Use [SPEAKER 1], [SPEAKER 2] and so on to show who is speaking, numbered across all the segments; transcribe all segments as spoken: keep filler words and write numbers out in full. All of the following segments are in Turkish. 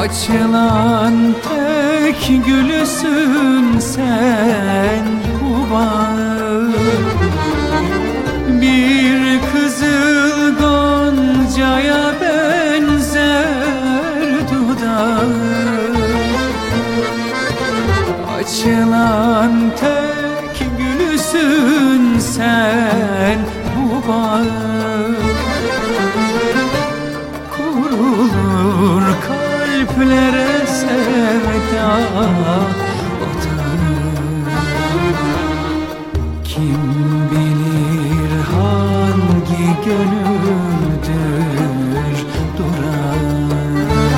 [SPEAKER 1] Açılan tek gülüsün sen bu bağın. Bir kızıl goncaya benzer dudağın. Açılan tek gülüsün sen bu bağın. Kurulur kalplere sevda otağı. Kim bilir hangi gönüldür duran.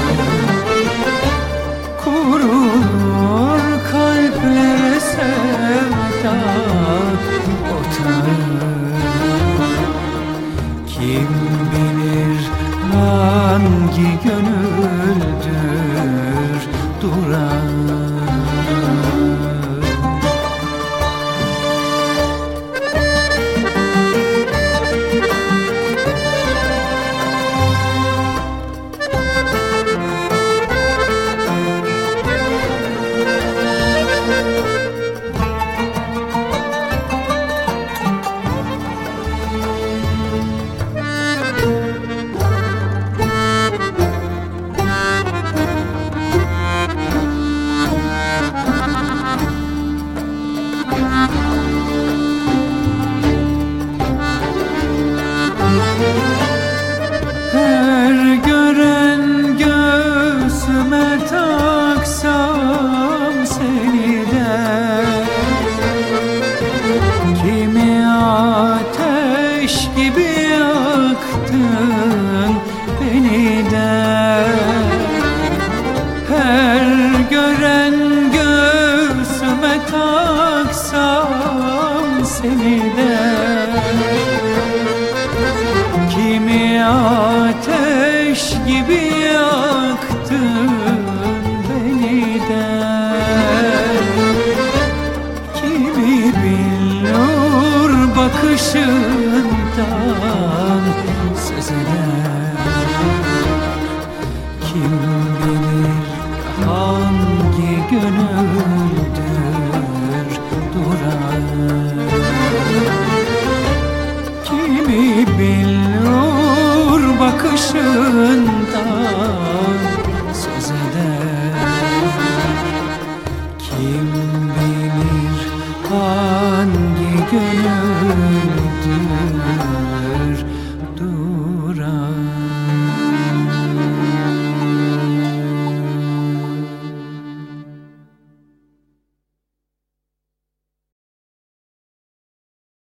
[SPEAKER 1] Kurulur kalplere sevda otağı. Kim bilir hangi gönüldür duran. Her gören göğsüme taksam seni de, kimi ateş gibi yaktın beni de. Her gören göğsüme taksam seni de, kimi ateş gibi yaktın beni de. Kimi bilir bakışından söz eder. Kim bilir hangi gönüldür duran. Kimi bilir bakışından